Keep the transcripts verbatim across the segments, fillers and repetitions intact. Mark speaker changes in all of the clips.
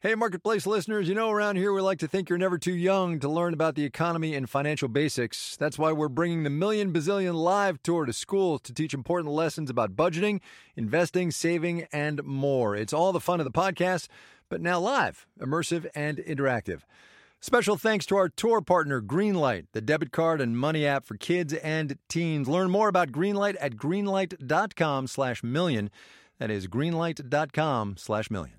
Speaker 1: Hey, Marketplace listeners, you know around here we like to think you're never too young to learn about the economy and financial basics. That's why we're bringing the Million Bazillion Live Tour to schools to teach important lessons about budgeting, investing, saving, and more. It's all the fun of the podcast, but now live, immersive, and interactive. Special thanks to our tour partner, Greenlight, the debit card and money app for kids and teens. Learn more about Greenlight at greenlight.com slash million. That is greenlight.com slash million.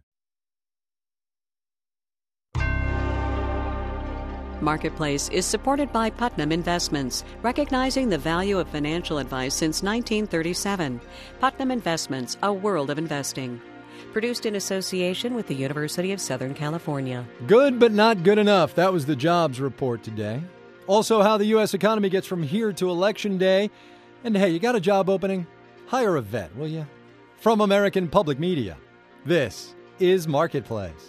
Speaker 2: Marketplace is supported by Putnam Investments, recognizing the value of financial advice since nineteen thirty-seven. Putnam Investments, a world of investing. Produced in association with the University of Southern California.
Speaker 1: Good, but not good enough. That was the jobs report today. Also, how the U S economy gets from here to Election Day. And hey, you got a job opening? Hire a vet, will you? From American Public Media, this is Marketplace.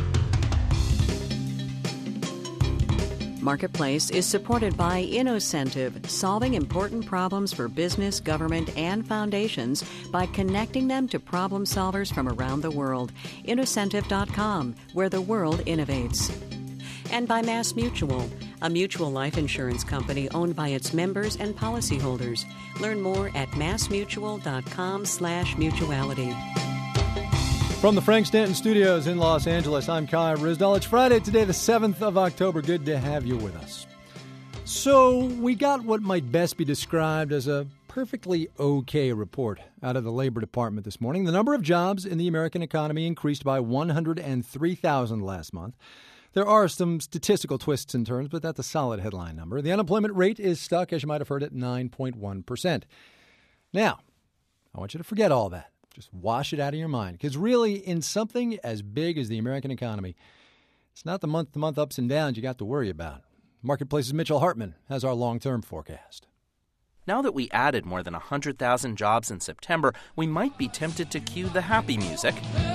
Speaker 2: Marketplace is supported by Innocentive, solving important problems for business, government, and foundations by connecting them to problem solvers from around the world. Innocentive dot com, where the world innovates. And by Mass Mutual, a mutual life insurance company owned by its members and policyholders. Learn more at massmutual.com slash mutuality.
Speaker 1: From the Frank Stanton Studios in Los Angeles, I'm Kai Ryssdal. It's Friday today, the seventh of October. Good to have you with us. So we got what might best be described as a perfectly okay report out of the Labor Department this morning. The number of jobs in the American economy increased by one hundred three thousand last month. There are some statistical twists and turns, but that's a solid headline number. The unemployment rate is stuck, as you might have heard, at nine point one percent. Now, I want you to forget all that. Just wash it out of your mind. Because really, in something as big as the American economy, it's not the month-to-month ups and downs you got to worry about. Marketplace's Mitchell Hartman has our long-term forecast.
Speaker 3: Now that we added more than one hundred thousand jobs in September, we might be tempted to cue the happy music.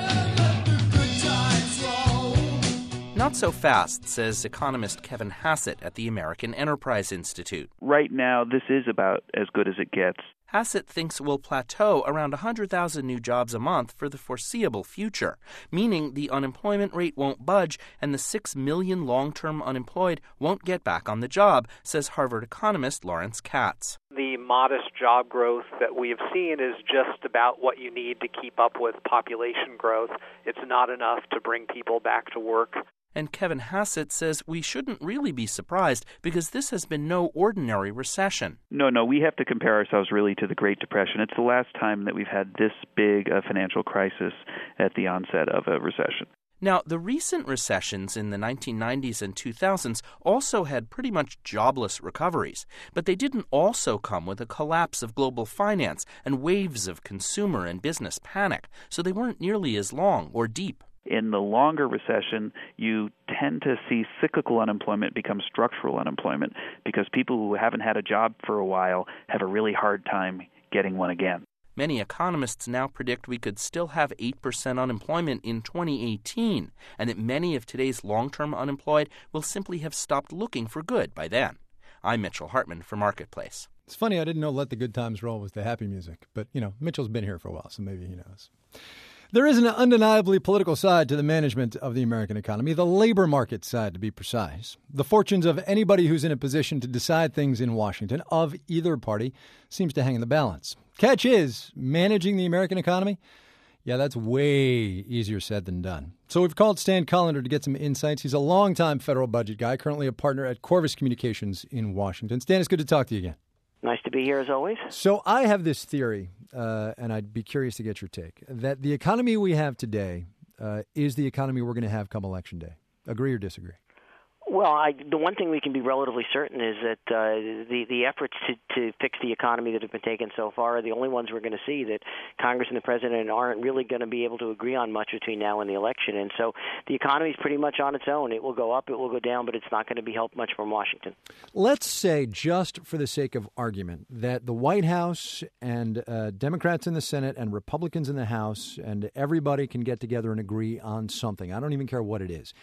Speaker 3: Not so fast, says economist Kevin Hassett at the American Enterprise Institute.
Speaker 4: Right now, this is about as good as it gets.
Speaker 3: Hassett thinks we'll plateau around one hundred thousand new jobs a month for the foreseeable future, meaning the unemployment rate won't budge and the six million long-term unemployed won't get back on the job, says Harvard economist Lawrence Katz.
Speaker 5: The modest job growth that we have seen is just about what you need to keep up with population growth. It's not enough to bring people back to work.
Speaker 3: And Kevin Hassett says we shouldn't really be surprised because this has been no ordinary recession.
Speaker 4: No, no, we have to compare ourselves really to the Great Depression. It's the last time that we've had this big a financial crisis at the onset of a recession.
Speaker 3: Now, the recent recessions in the nineteen nineties and two thousands also had pretty much jobless recoveries, but they didn't also come with a collapse of global finance and waves of consumer and business panic, so they weren't nearly as long or deep.
Speaker 4: In the longer recession, you tend to see cyclical unemployment become structural unemployment because people who haven't had a job for a while have a really hard time getting one again.
Speaker 3: Many economists now predict we could still have eight percent unemployment in twenty eighteen, and that many of today's long-term unemployed will simply have stopped looking for good by then. I'm Mitchell Hartman for Marketplace.
Speaker 1: It's funny, I didn't know Let the Good Times Roll was the happy music, but, you know, Mitchell's been here for a while, so maybe he knows. There is an undeniably political side to the management of the American economy, the labor market side, to be precise. The fortunes of anybody who's in a position to decide things in Washington, of either party, seems to hang in the balance. Catch is, managing the American economy, yeah, that's way easier said than done. So we've called Stan Collender to get some insights. He's a longtime federal budget guy, currently a partner at Corvus Communications in Washington. Stan, it's good to talk to you again.
Speaker 6: Nice to be here, as always.
Speaker 1: So I have this theory, uh, and I'd be curious to get your take, that the economy we have today uh, is the economy we're going to have come Election Day. Agree or disagree?
Speaker 6: Well, I, the one thing we can be relatively certain is that uh, the the efforts to, to fix the economy that have been taken so far are the only ones we're going to see, that Congress and the President aren't really going to be able to agree on much between now and the election. And so the economy is pretty much on its own. It will go up, it will go down, but it's not going to be helped much from Washington.
Speaker 1: Let's say, just for the sake of argument, that the White House and uh, Democrats in the Senate and Republicans in the House and everybody can get together and agree on something. I don't even care what it is.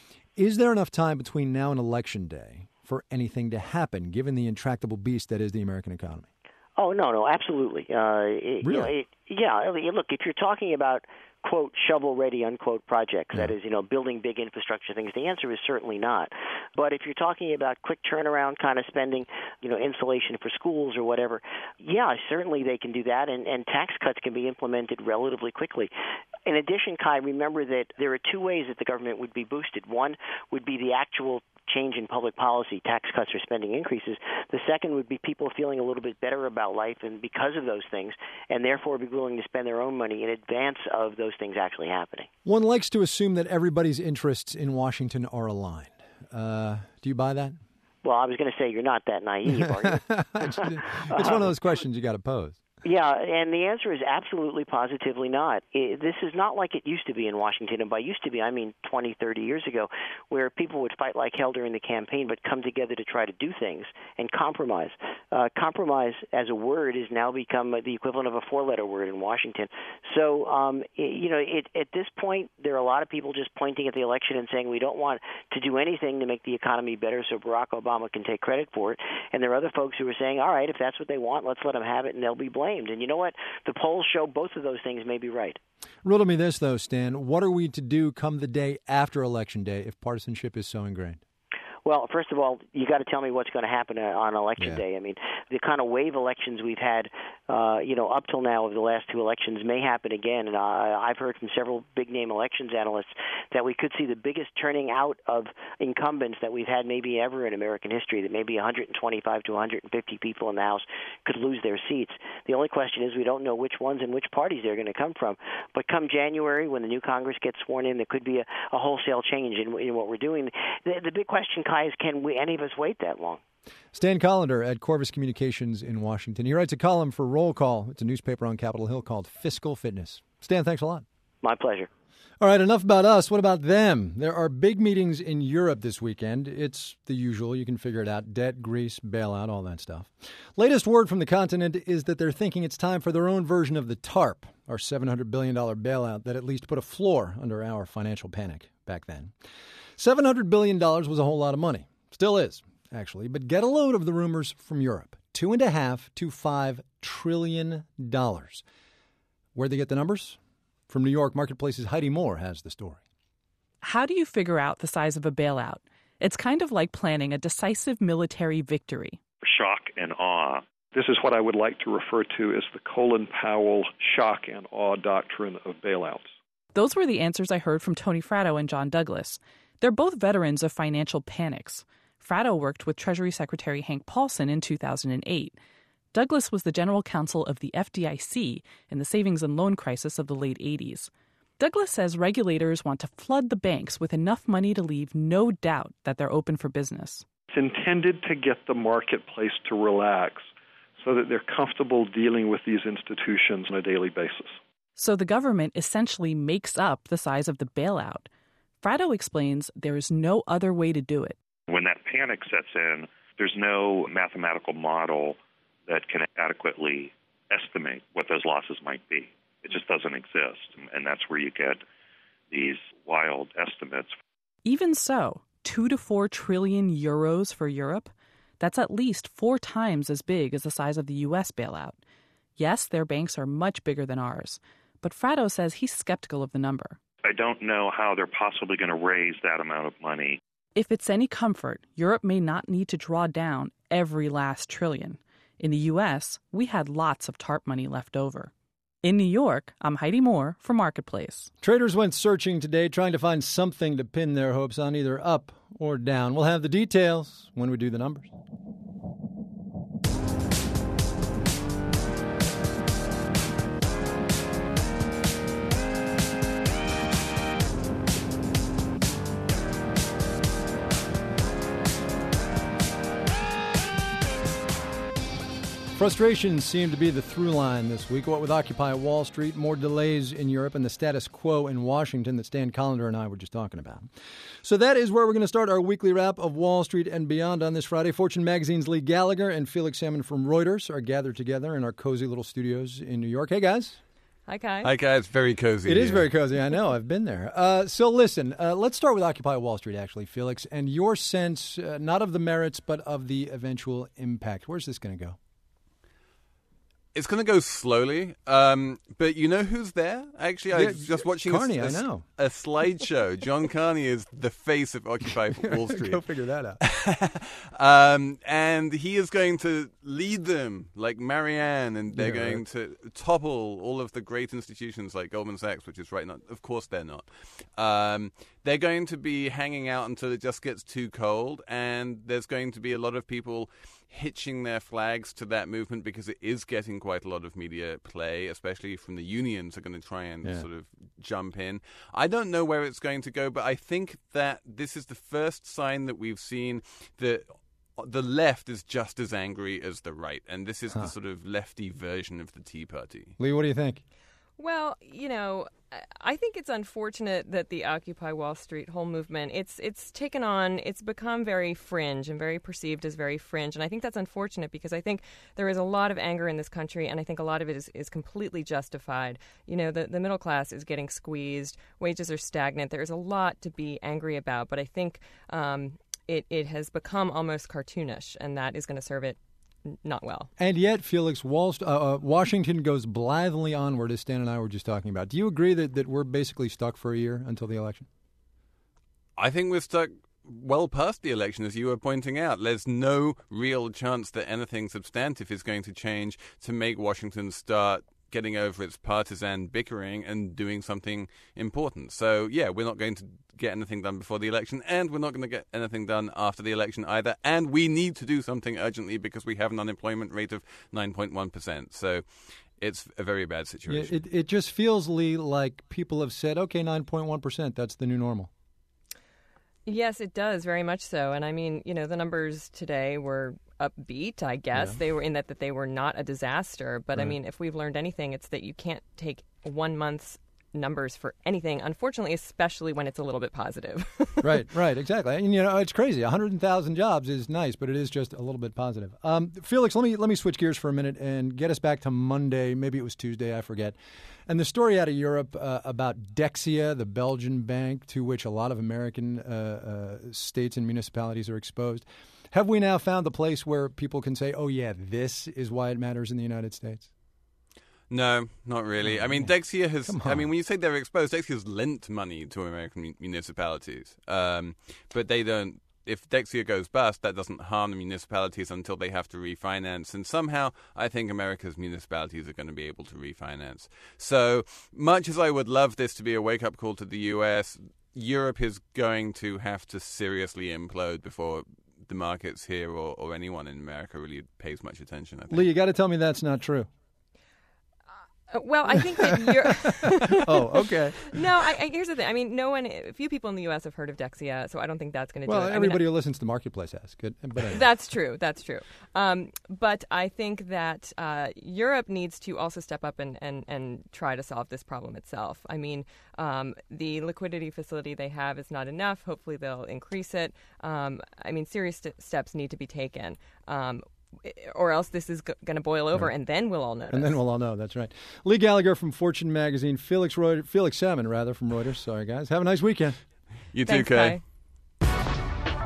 Speaker 1: Is there enough time between now and Election Day for anything to happen, given the intractable beast that is the American economy?
Speaker 6: Oh, no, no, absolutely. Uh, it,
Speaker 1: really?
Speaker 6: You know, it, yeah, look, if you're talking about quote, shovel-ready, unquote, projects. That is, you know, building big infrastructure things. The answer is certainly not. But if you're talking about quick turnaround kind of spending, you know, insulation for schools or whatever, yeah, certainly they can do that, and, and tax cuts can be implemented relatively quickly. In addition, Kai, remember that there are two ways that the government would be boosted. One would be the actual change in public policy, tax cuts or spending increases. The second would be people feeling a little bit better about life and because of those things, and therefore be willing to spend their own money in advance of those things actually happening.
Speaker 1: One likes to assume that everybody's interests in Washington are aligned. Uh, do you buy that?
Speaker 6: Well, I was going to say you're not that naive, are you?
Speaker 1: it's, it's one of those questions you got to pose.
Speaker 6: Yeah, and the answer is absolutely positively not. It, this is not like it used to be in Washington, and by used to be, I mean twenty, thirty years ago, where people would fight like hell during the campaign but come together to try to do things and compromise. Uh, compromise as a word has now become the equivalent of a four-letter word in Washington. So, um, it, you know, it, at this point, there are a lot of people just pointing at the election and saying we don't want to do anything to make the economy better so Barack Obama can take credit for it. And there are other folks who are saying, all right, if that's what they want, let's let them have it and they'll be blamed. And you know what? The polls show both of those things may be right.
Speaker 1: Riddle me this, though, Stan. What are we to do come the day after Election Day if partisanship is so ingrained?
Speaker 6: Well, first of all, you got to tell me what's going to happen on Election
Speaker 1: yeah.
Speaker 6: Day. I mean, the kind of wave elections we've had, uh, you know, up till now over the last two elections may happen again. And uh, I've heard from several big-name elections analysts that we could see the biggest turning out of incumbents that we've had maybe ever in American history, that maybe one hundred twenty-five to one hundred fifty people in the House could lose their seats. The only question is we don't know which ones and which parties they're going to come from. But come January, when the new Congress gets sworn in, there could be a, a wholesale change in, in what we're doing. The, the big question, Kai, is can we, any of us wait that long?
Speaker 1: Stan Collender at Corvus Communications in Washington. He writes a column for Roll Call. It's a newspaper on Capitol Hill called Fiscal Fitness. Stan, thanks a lot.
Speaker 6: My pleasure.
Speaker 1: All right, enough about us. What about them? There are big meetings in Europe this weekend. It's the usual. You can figure it out. Debt, Greece, bailout, all that stuff. Latest word from the continent is that they're thinking it's time for their own version of the TARP, our seven hundred billion dollars bailout that at least put a floor under our financial panic back then. seven hundred billion dollars was a whole lot of money. Still is, actually. But get a load of the rumors from Europe. Two and a half to five trillion dollars. Where'd they get the numbers? From New York, Marketplace's Heidi Moore has the story.
Speaker 7: How do you figure out the size of a bailout? It's kind of like planning a decisive military victory.
Speaker 8: Shock and awe. This is what I would like to refer to as the Colin Powell shock and awe doctrine of bailouts.
Speaker 7: Those were the answers I heard from Tony Fratto and John Douglas. They're both veterans of financial panics. Fratto worked with Treasury Secretary Hank Paulson in two thousand eight. Douglas was the general counsel of the F D I C in the savings and loan crisis of the late eighties. Douglas says regulators want to flood the banks with enough money to leave no doubt that they're open for business.
Speaker 8: It's intended to get the marketplace to relax so that they're comfortable dealing with these institutions on a daily basis.
Speaker 7: So the government essentially makes up the size of the bailout. Fratto explains there is no other way to do it.
Speaker 8: When that panic sets in, there's no mathematical model that can adequately estimate what those losses might be. It just doesn't exist, and that's where you get these wild estimates.
Speaker 7: Even so, two to four trillion euros for Europe, that's at least four times as big as the size of the U S bailout. Yes, their banks are much bigger than ours, but Fratto says he's skeptical of the number.
Speaker 8: I don't know how they're possibly going to raise that amount of money.
Speaker 7: If it's any comfort, Europe may not need to draw down every last trillion. In the U S, we had lots of TARP money left over. In New York, I'm Heidi Moore for Marketplace.
Speaker 1: Traders went searching today, trying to find something to pin their hopes on, either up or down. We'll have the details when we do the numbers. Frustrations seem to be the through line this week. What with Occupy Wall Street, more delays in Europe, and the status quo in Washington that Stan Collender and I were just talking about. So that is where we're going to start our weekly wrap of Wall Street and beyond on this Friday. Fortune Magazine's Lee Gallagher and Felix Salmon from Reuters are gathered together in our cozy little studios in New York. Hey, guys.
Speaker 7: Hi, Kai.
Speaker 9: Hi, Kai. It's very cozy.
Speaker 1: It
Speaker 9: here.
Speaker 1: is very cozy. I know. I've been there. Uh, so listen, uh, let's start with Occupy Wall Street, actually, Felix, and your sense, uh, not of the merits, but of the eventual impact. Where's this going to go?
Speaker 9: It's going to go slowly, um, but you know who's there? Actually, I
Speaker 1: Yeah,
Speaker 9: was just watching
Speaker 1: Carney,
Speaker 9: a, a,
Speaker 1: I know.
Speaker 9: a slideshow. John Carney is the face of Occupy Wall Street.
Speaker 1: Go figure that out.
Speaker 9: um, and he is going to lead them like Marianne, and they're
Speaker 1: Yeah,
Speaker 9: going
Speaker 1: right.
Speaker 9: to topple all of the great institutions like Goldman Sachs, which is right now. Of course they're not. Um, they're going to be hanging out until it just gets too cold, and there's going to be a lot of people hitching their flags to that movement because it is getting quite a lot of media play, especially from the unions are going to try and
Speaker 1: Yeah.
Speaker 9: sort of jump in. I don't know where it's going to go, but I think that this is the first sign that we've seen that the left is just as angry as the right, and this is
Speaker 1: Huh.
Speaker 9: the sort of lefty version of the Tea Party.
Speaker 1: Lee, what do you think?
Speaker 10: Well, you know, I think it's unfortunate that the Occupy Wall Street whole movement, it's it's taken on, it's become very fringe and very perceived as very fringe. And I think that's unfortunate because I think there is a lot of anger in this country, and I think a lot of it is, is completely justified. You know, the, the middle class is getting squeezed, wages are stagnant. There's a lot to be angry about, but I think um, it, it has become almost cartoonish, and that is going to serve it not well.
Speaker 1: And yet, Felix, Wall, uh, uh, Washington goes blithely onward, as Stan and I were just talking about. Do you agree that, that we're basically stuck for a year until the election?
Speaker 9: I think we're stuck well past the election, as you were pointing out. There's no real chance that anything substantive is going to change to make Washington start getting over its partisan bickering and doing something important. So, yeah, we're not going to get anything done before the election, and we're not going to get anything done after the election either. And we need to do something urgently because we have an unemployment rate of nine point one percent. So it's a very bad
Speaker 1: Yeah,
Speaker 9: situation.
Speaker 1: it, it just feels, Lee, like people have said, okay, nine point one percent, that's the new normal.
Speaker 10: Yes, it does, very much so. And I mean, you know, the numbers today were upbeat, I guess.
Speaker 1: Yeah.
Speaker 10: They were in that, that they were not a disaster. But I
Speaker 1: Right.
Speaker 10: mean, if we've learned anything, it's that you can't take one month's numbers for anything, unfortunately, especially when it's a little bit positive.
Speaker 1: Right, right, exactly. And, you know, it's crazy. one hundred thousand jobs is nice, but it is just a little bit positive. Um, Felix, let me let me switch gears for a minute and get us back to Monday. Maybe it was Tuesday, I forget. And the story out of Europe uh, about Dexia, the Belgian bank to which a lot of American uh, uh, states and municipalities are exposed. Have we now found the place where people can say, oh, yeah, this is why it matters in the United States?
Speaker 9: No, not really. I mean, Dexia has,
Speaker 1: Come
Speaker 9: I
Speaker 1: on.
Speaker 9: mean, when you say they're exposed, Dexia's lent money to American mun- municipalities. Um, but they don't, if Dexia goes bust, that doesn't harm the municipalities until they have to refinance. And somehow, I think America's municipalities are going to be able to refinance. So much as I would love this to be a wake-up call to the U S, Europe is going to have to seriously implode before the markets here or, or anyone in America really pays much attention, I think.
Speaker 1: Lee, you got to tell me that's not true.
Speaker 10: Uh, well, I think that you're...
Speaker 1: Oh, okay.
Speaker 10: No, I, I, here's the thing. I mean, no one, few people in the U S have heard of Dexia, so I don't think that's going to
Speaker 1: Well,
Speaker 10: do it.
Speaker 1: everybody
Speaker 10: I mean,
Speaker 1: who listens to Marketplace has. Good, but anyway.
Speaker 10: That's true. That's true. Um, but I think that uh, Europe needs to also step up and, and, and try to solve this problem itself. I mean, um, the liquidity facility they have is not enough. Hopefully they'll increase it. Um, I mean, serious st- steps need to be taken. Um, or else this is g- going to boil over,
Speaker 1: Right.
Speaker 10: and then we'll all notice.
Speaker 1: And then we'll all know. That's right. Lee Gallagher from Fortune Magazine. Felix Reuters, Felix Salmon, rather, from Reuters. Sorry, guys. Have a nice weekend.
Speaker 9: You too,
Speaker 10: Thanks,
Speaker 9: Kay.
Speaker 10: Kai.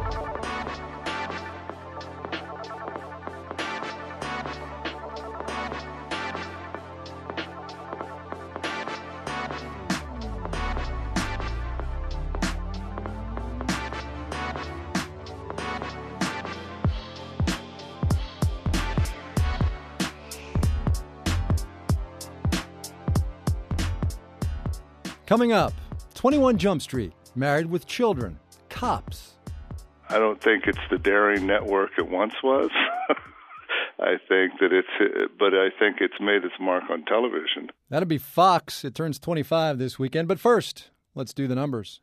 Speaker 1: Coming up, twenty-one Jump Street, Married with Children, Cops.
Speaker 11: I don't think it's the daring network it once was. I think that it's, but I think it's made its mark on television.
Speaker 1: That'll be Fox. It turns twenty-five this weekend. But first, let's do the numbers.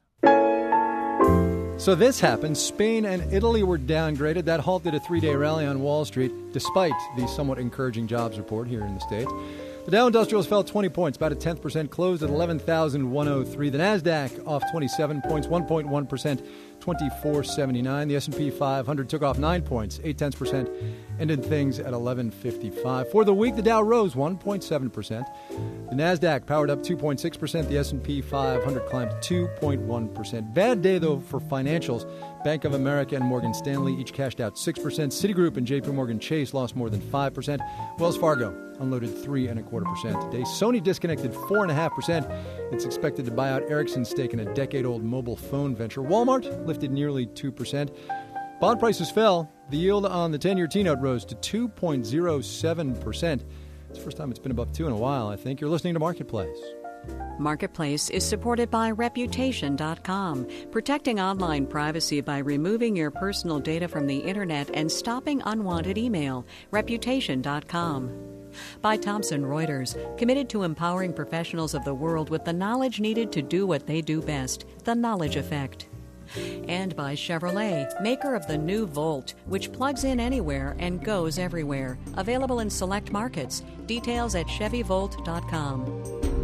Speaker 1: So this happened. Spain and Italy were downgraded. That halted a three-day rally on Wall Street, despite the somewhat encouraging jobs report here in the States. The Dow Industrials fell twenty points, about a tenth percent, closed at eleven thousand one hundred three. The NASDAQ off twenty-seven points, one point one percent, twenty-four seventy-nine. The S and P five hundred took off nine points, eight tenths percent, ended things at eleven fifty-five. For the week, the Dow rose one point seven percent. The Nasdaq powered up two point six percent. The S and P five hundred climbed two point one percent. Bad day, though, for financials. Bank of America and Morgan Stanley each cashed out six percent. Citigroup and J P Morgan Chase lost more than five percent. Wells Fargo unloaded three and a quarter percent today. Sony disconnected four and a half percent. It's expected to buy out Ericsson's stake in a decade-old mobile phone venture. Walmart lifted nearly two percent. Bond prices fell. The yield on the ten-year T-note rose to two point oh seven percent. It's the first time it's been above two in a while, I think. You're listening to Marketplace.
Speaker 2: Marketplace is supported by Reputation dot com, protecting online privacy by removing your personal data from the Internet and stopping unwanted email. Reputation dot com. By Thomson Reuters, committed to empowering professionals of the world with the knowledge needed to do what they do best, the Knowledge Effect. And by Chevrolet, maker of the new Volt, which plugs in anywhere and goes everywhere. Available in select markets. Details at Chevy Volt dot com.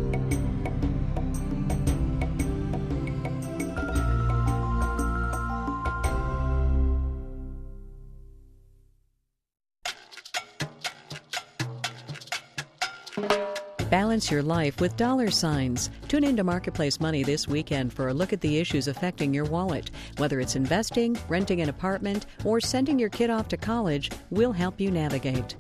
Speaker 2: Balance your life with dollar signs. Tune into Marketplace Money this weekend for a look at the issues affecting your wallet. Whether it's investing, renting an apartment, or sending your kid off to college, we'll help you navigate.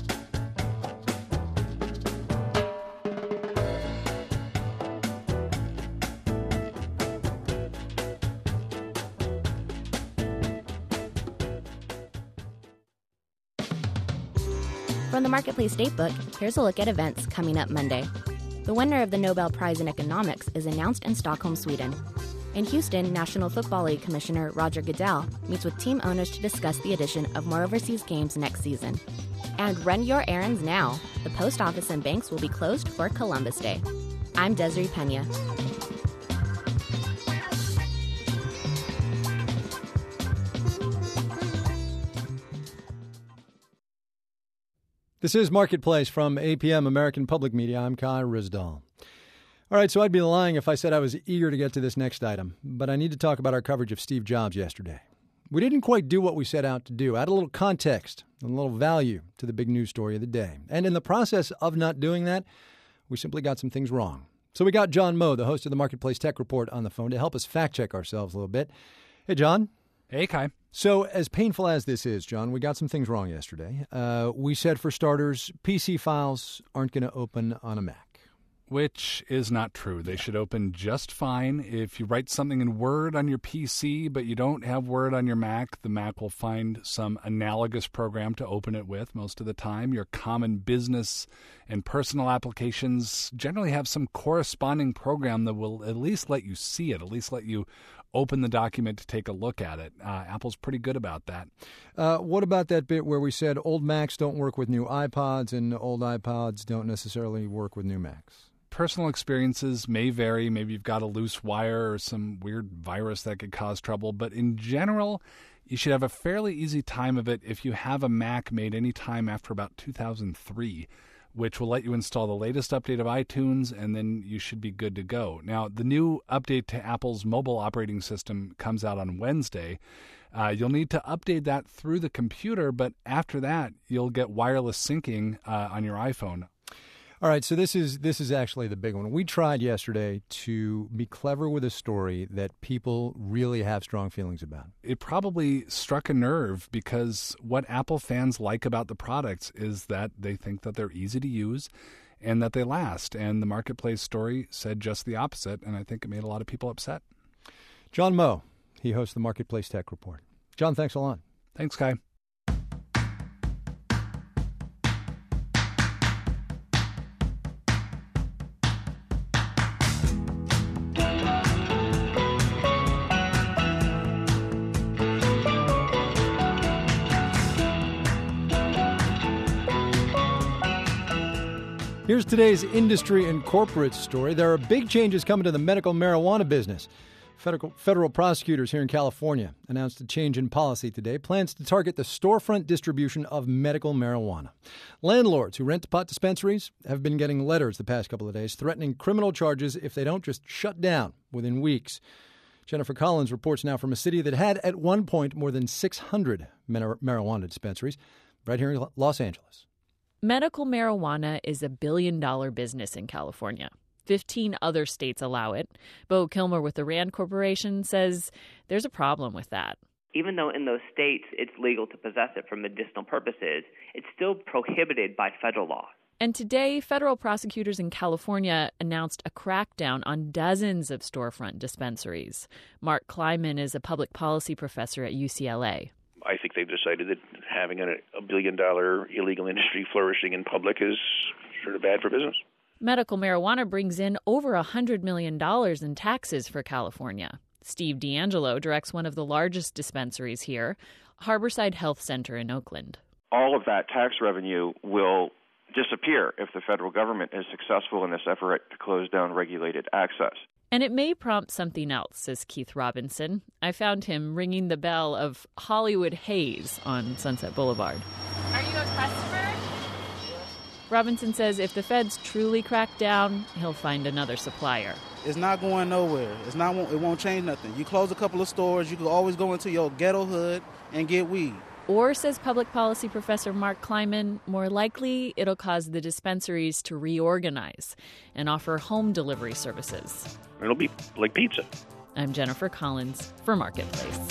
Speaker 12: From the Marketplace Datebook, here's a look at events coming up Monday. The winner of the Nobel Prize in Economics is announced in Stockholm, Sweden. In Houston, National Football League Commissioner Roger Goodell meets with team owners to discuss the addition of more overseas games next season. And run your errands now. The post office and banks will be closed for Columbus Day. I'm Desiree Pena.
Speaker 1: This is Marketplace from A P M, American Public Media. I'm Kai Ryssdal. All right, so I'd be lying if I said I was eager to get to this next item, but I need to talk about our coverage of Steve Jobs yesterday. We didn't quite do what we set out to do, add a little context and a little value to the big news story of the day. And in the process of not doing that, we simply got some things wrong. So we got John Moe, the host of the Marketplace Tech Report, on the phone to help us fact-check ourselves a little bit. Hey, John.
Speaker 13: Hey, Kai.
Speaker 1: So as painful as this is, John, we got some things wrong yesterday. Uh, we said, for starters, P C files aren't going to open on a Mac.
Speaker 13: Which is not true. They should open just fine. If you write something in Word on your P C, but you don't have Word on your Mac, the Mac will find some analogous program to open it with most of the time. Your common business and personal applications generally have some corresponding program that will at least let you see it, at least let you open the document to take a look at it. Uh, Apple's pretty good about that.
Speaker 1: Uh, what about that bit where we said old Macs don't work with new iPods and old iPods don't necessarily work with new Macs?
Speaker 13: Personal experiences may vary. Maybe you've got a loose wire or some weird virus that could cause trouble. But in general, you should have a fairly easy time of it if you have a Mac made any time after about two thousand three, which will let you install the latest update of iTunes, and then you should be good to go. Now, the new update to Apple's mobile operating system comes out on Wednesday. Uh, you'll need to update that through the computer, but after that, you'll get wireless syncing uh, on your iPhone.
Speaker 1: All right, so this is this is actually the big one. We tried yesterday to be clever with a story that people really have strong feelings about.
Speaker 13: It probably struck a nerve because what Apple fans like about the products is that they think that they're easy to use and that they last. And the Marketplace story said just the opposite, and I think it made a lot of people upset.
Speaker 1: John Moe, he hosts the Marketplace Tech Report. John, thanks a lot.
Speaker 13: Thanks, Kai.
Speaker 1: Here's today's industry and corporate story. There are big changes coming to the medical marijuana business. Federal, federal prosecutors here in California announced a change in policy today, plans to target the storefront distribution of medical marijuana. Landlords who rent pot dispensaries have been getting letters the past couple of days threatening criminal charges if they don't just shut down within weeks. Jennifer Collins reports now from a city that had at one point more than six hundred mar- marijuana dispensaries, right here in Los Angeles.
Speaker 14: Medical marijuana is a billion-dollar business in California. Fifteen other states allow it. Bo Kilmer with the Rand Corporation says there's a problem with that.
Speaker 15: Even though in those states it's legal to possess it for medicinal purposes, it's still prohibited by federal law.
Speaker 14: And today, federal prosecutors in California announced a crackdown on dozens of storefront dispensaries. Mark Kleiman is a public policy professor at U C L A.
Speaker 16: I think they've decided that having a, a billion-dollar illegal industry flourishing in public is sort of bad for business.
Speaker 14: Medical marijuana brings in over one hundred million dollars in taxes for California. Steve D'Angelo directs one of the largest dispensaries here, Harborside Health Center in Oakland.
Speaker 17: All of that tax revenue will disappear if the federal government is successful in this effort to close down regulated access.
Speaker 14: And it may prompt something else, says Keith Robinson. I found him ringing the bell of Hollywood Haze on Sunset Boulevard.
Speaker 18: Are you a customer?
Speaker 14: Robinson says if the feds truly crack down, he'll find another supplier.
Speaker 19: It's not going nowhere. It's not. It won't change nothing. You close a couple of stores, you can always go into your ghetto hood and get weed.
Speaker 14: Or, says public policy professor Mark Kleiman, more likely it'll cause the dispensaries to reorganize and offer home delivery services.
Speaker 16: It'll be like pizza.
Speaker 14: I'm Jennifer Collins for Marketplace.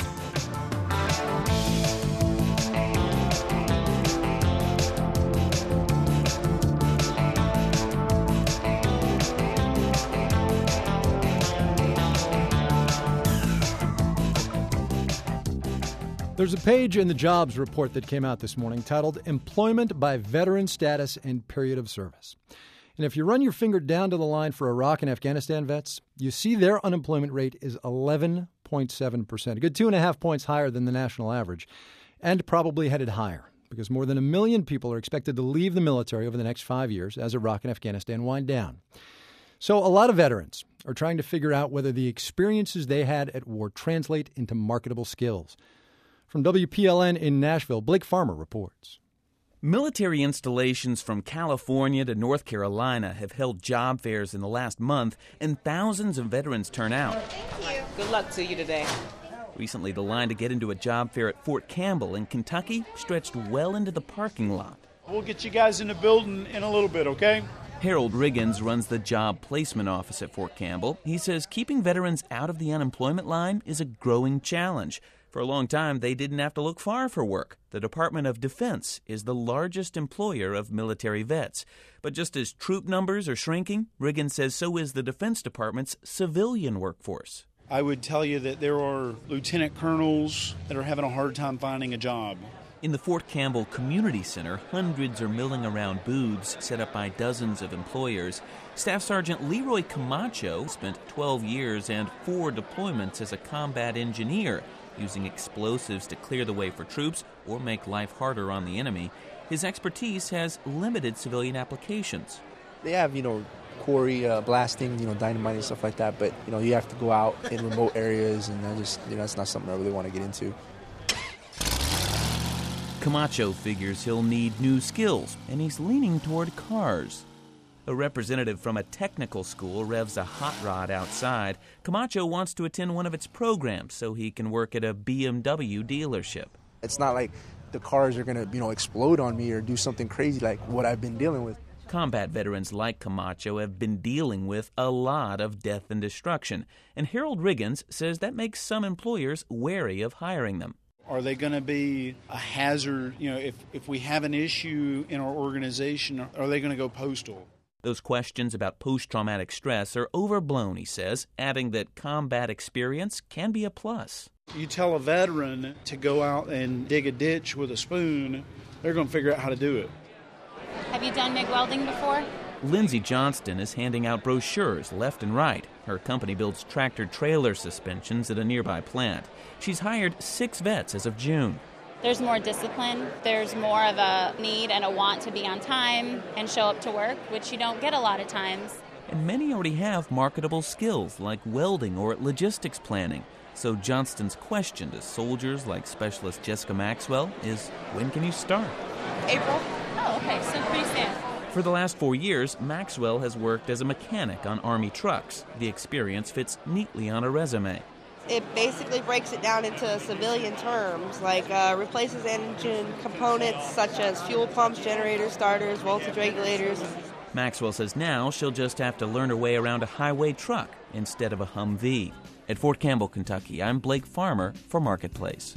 Speaker 1: There's a page in the jobs report that came out this morning titled Employment by Veteran Status and Period of Service. And if you run your finger down to the line for Iraq and Afghanistan vets, you see their unemployment rate is eleven point seven percent, a good two and a half points higher than the national average, and probably headed higher because more than a million people are expected to leave the military over the next five years as Iraq and Afghanistan wind down. So a lot of veterans are trying to figure out whether the experiences they had at war translate into marketable skills. From W P L N in Nashville, Blake Farmer reports.
Speaker 20: Military installations from California to North Carolina have held job fairs in the last month, and thousands of veterans turn out.
Speaker 18: Thank you. Good luck to you today.
Speaker 20: Recently, the line to get into a job fair at Fort Campbell in Kentucky stretched well into the parking lot.
Speaker 21: We'll get you guys in the building in a little bit, okay?
Speaker 20: Harold Riggins runs the job placement office at Fort Campbell. He says keeping veterans out of the unemployment line is a growing challenge. For a long time, they didn't have to look far for work. The Department of Defense is the largest employer of military vets. But just as troop numbers are shrinking, Riggins says so is the Defense Department's civilian workforce.
Speaker 21: I would tell you that there are lieutenant colonels that are having a hard time finding a job.
Speaker 20: In the Fort Campbell Community Center, hundreds are milling around booths set up by dozens of employers. Staff Sergeant Leroy Camacho spent twelve years and four deployments as a combat engineer, using explosives to clear the way for troops or make life harder on the enemy. His expertise has limited civilian applications.
Speaker 22: They have, you know, quarry uh, blasting, you know, dynamite and stuff like that, but, you know, you have to go out in remote areas, and I just, you know, that's not something I really want to get into.
Speaker 20: Camacho figures he'll need new skills, and he's leaning toward cars. A representative from a technical school revs a hot rod outside. Camacho wants to attend one of its programs so he can work at a B M W dealership.
Speaker 22: It's not like the cars are going to, you know, explode on me or do something crazy like what I've been dealing with.
Speaker 20: Combat veterans like Camacho have been dealing with a lot of death and destruction, and Harold Riggins says that makes some employers wary of hiring them.
Speaker 21: Are they going to be a hazard? You know, if, if we have an issue in our organization, are they going to go postal?
Speaker 20: Those questions about post-traumatic stress are overblown, he says, adding that combat experience can be a plus.
Speaker 21: You tell a veteran to go out and dig a ditch with a spoon, they're going to figure out how to do it.
Speaker 18: Have you done MIG welding before?
Speaker 20: Lindsay Johnston is handing out brochures left and right. Her company builds tractor-trailer suspensions at a nearby plant. She's hired six vets as of June.
Speaker 18: There's more discipline. There's more of a need and a want to be on time and show up to work, which you don't get a lot of times.
Speaker 20: And many already have marketable skills like welding or logistics planning. So Johnston's question to soldiers like Specialist Jessica Maxwell is, when can you start?
Speaker 18: April. Oh, okay, so pretty soon.
Speaker 20: For the last four years, Maxwell has worked as a mechanic on Army trucks. The experience fits neatly on a resume.
Speaker 4: it basically breaks it down into civilian terms, like uh, replaces engine components such as fuel pumps, generators, starters, voltage regulators.
Speaker 20: Maxwell says now she'll just have to learn her way around a highway truck instead of a Humvee. At Fort Campbell, Kentucky, I'm Blake Farmer for Marketplace.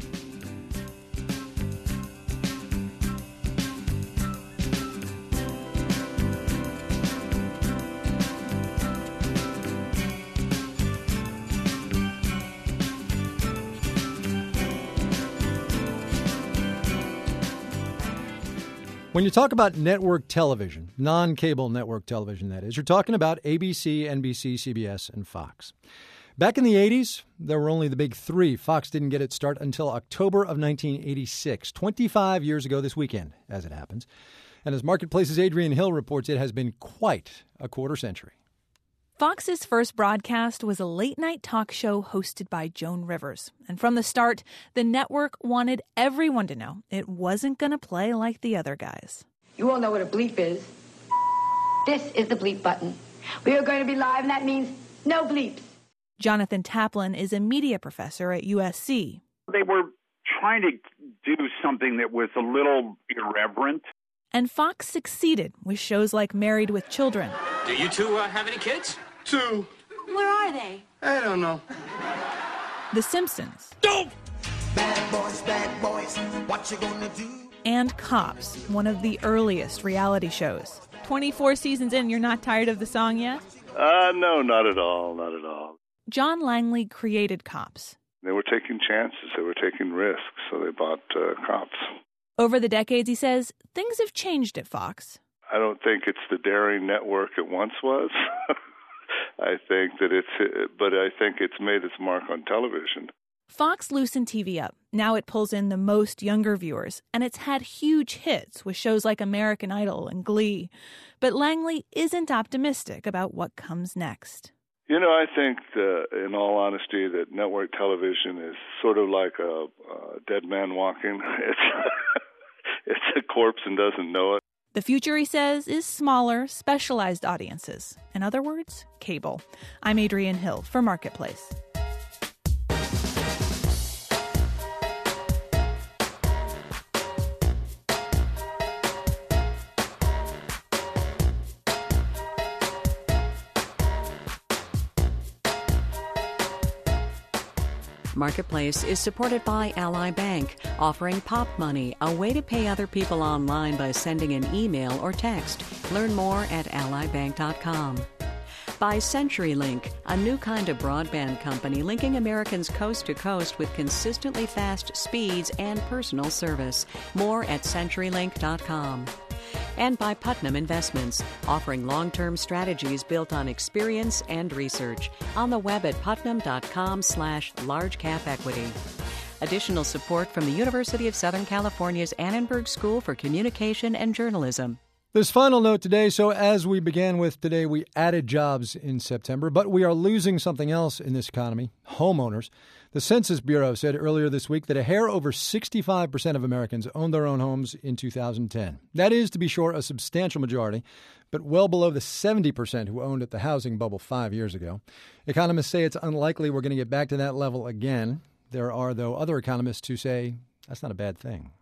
Speaker 1: When you talk about network television, non-cable network television, that is, you're talking about A B C, N B C, C B S, and Fox. Back in the eighties, there were only the big three. Fox didn't get its start until October of nineteen eighty-six, twenty-five years ago this weekend, as it happens. And as Marketplace's Adrian Hill reports, it has been quite a quarter century.
Speaker 5: Fox's first broadcast was a late-night talk show hosted by Joan Rivers. And from the start, the network wanted everyone to know it wasn't going to play like the other guys.
Speaker 23: You all know what a bleep is. This is the bleep button. We are going to be live, and that means no bleeps.
Speaker 5: Jonathan Taplin is a media professor at U S C.
Speaker 24: They were trying to do something that was a little irreverent.
Speaker 5: And Fox succeeded with shows like Married with Children.
Speaker 25: Do you two uh, have any kids?
Speaker 23: Two. Where are they?
Speaker 25: I don't know.
Speaker 5: The Simpsons.
Speaker 25: Don't!
Speaker 23: Bad boys, bad boys, what you gonna do?
Speaker 5: And Cops, one of the earliest reality shows. twenty-four seasons in, you're not tired of the song yet?
Speaker 11: Uh, no, not at all, not at all.
Speaker 5: John Langley created Cops.
Speaker 11: They were taking chances, they were taking risks, so they bought uh, Cops.
Speaker 5: Over the decades, he says, things have changed at Fox.
Speaker 11: I don't think it's the daring network it once was. I think that it's, but I think it's made its mark on television.
Speaker 5: Fox loosened T V up. Now it pulls in the most younger viewers, and it's had huge hits with shows like American Idol and Glee. But Langley isn't optimistic about what comes next.
Speaker 11: You know, I think, uh, in all honesty, that network television is sort of like a, a dead man walking. It's, it's a corpse and doesn't know it.
Speaker 5: The future, he says, is smaller, specialized audiences. In other words, cable. I'm Adrian Hill for Marketplace.
Speaker 2: Marketplace is supported by Ally Bank, offering Pop Money, a way to pay other people online by sending an email or text. Learn more at ally bank dot com. By CenturyLink, a new kind of broadband company linking Americans coast to coast with consistently fast speeds and personal service. More at century link dot com. And by Putnam Investments, offering long-term strategies built on experience and research. On the web at putnam dot com slash large cap equity. Additional support from the University of Southern California's Annenberg School for Communication and Journalism.
Speaker 1: This final note today, so as we began with today, we added jobs in September, but we are losing something else in this economy, homeowners. The Census Bureau said earlier this week that a hair over sixty-five percent of Americans owned their own homes in two thousand ten. That is, to be sure, a substantial majority, but well below the seventy percent who owned at the housing bubble five years ago. Economists say it's unlikely we're going to get back to that level again. There are, though, other economists who say that's not a bad thing.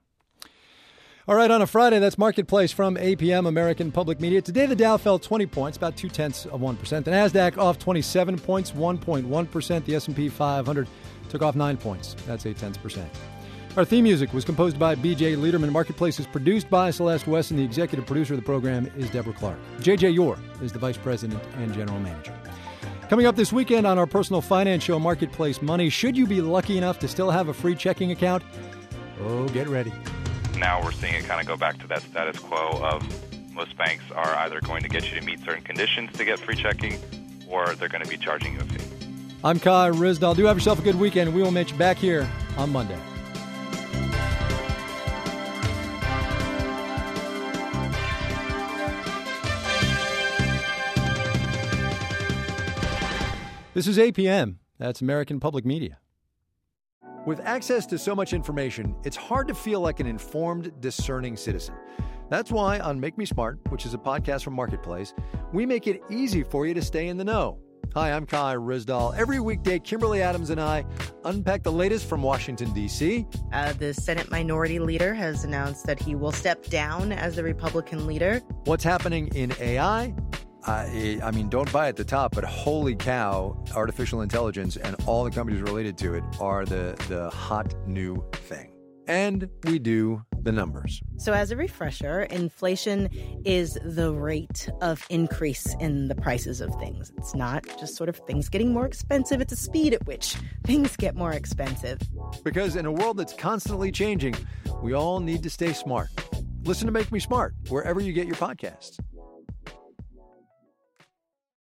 Speaker 1: All right, on a Friday, that's Marketplace from A P M, American Public Media. Today, the Dow fell twenty points, about two-tenths of one percent. The NASDAQ off twenty-seven points, one point one percent. The S and P five hundred took off nine points. That's eight-tenths percent. Our theme music was composed by B J Liederman. Marketplace is produced by Celeste Weston. The executive producer of the program is Deborah Clark. J J Yore is the vice president and general manager. Coming up this weekend on our personal finance show, Marketplace Money, should you be lucky enough to still have a free checking account? Oh, get ready.
Speaker 26: Now we're seeing it kind of go back to that status quo of most banks are either going to get you to meet certain conditions to get free checking, or they're going to be charging you a fee.
Speaker 1: I'm Kai Ryssdal. Do have yourself a good weekend. We will meet you back here on Monday. This is A P M. That's American Public Media. With access to so much information, it's hard to feel like an informed, discerning citizen. That's why on Make Me Smart, which is a podcast from Marketplace, we make it easy for you to stay in the know. Hi, I'm Kai Ryssdal. Every weekday, Kimberly Adams and I unpack the latest from Washington, D C
Speaker 3: Uh, the Senate Minority Leader has announced that he will step down as the Republican leader.
Speaker 1: What's happening in A I? I, I mean, don't buy at the top, but holy cow, artificial intelligence and all the companies related to it are the, the hot new thing. And we do the numbers.
Speaker 3: So as a refresher, inflation is the rate of increase in the prices of things. It's not just sort of things getting more expensive. It's the speed at which things get more expensive.
Speaker 1: Because in a world that's constantly changing, we all need to stay smart. Listen to Make Me Smart wherever you get your podcasts.